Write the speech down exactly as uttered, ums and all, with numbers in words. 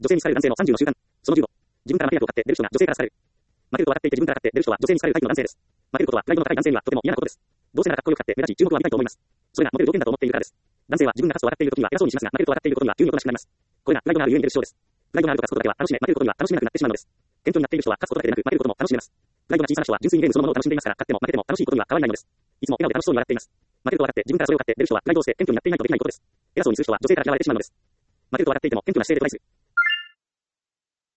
女性に好かれる男性のさんじゅうの習慣。そのじゅうご。自分から負け役を買って出る人が女性から好かれる。負けると分かっていて自分から買って出る人は女性に好かれるタイプの男性です。負けることはプライドの高い男性にはとても嫌なことです。どうせならかっこよく買って目立ち注目を浴びたいと思います。それがモテる条件だと思っているからです。男性は自分が勝つと分かっている時には偉そうにしますが、負けると分かっていることには急におとなしくなります。これがプライドがある故に出る症です。プライドがあると勝つことだけは楽しめ、負けることには楽しめなくなってしまうのです。謙虚になっている人は勝つことだけでなく負けることも楽しめます。プライドが小さな人は純粋にゲームそのものを楽しんでいますから、勝っても負けても楽しいことには変わりないのです。いつも笑顔で楽しそうに笑っています。負けると分かって自分からそれを買って出る人はプライドを捨て謙虚になっていないとできないことです。偉そうにする人は女性から嫌われてしまうのです。負けると分かっていても謙虚な姿勢でトライする。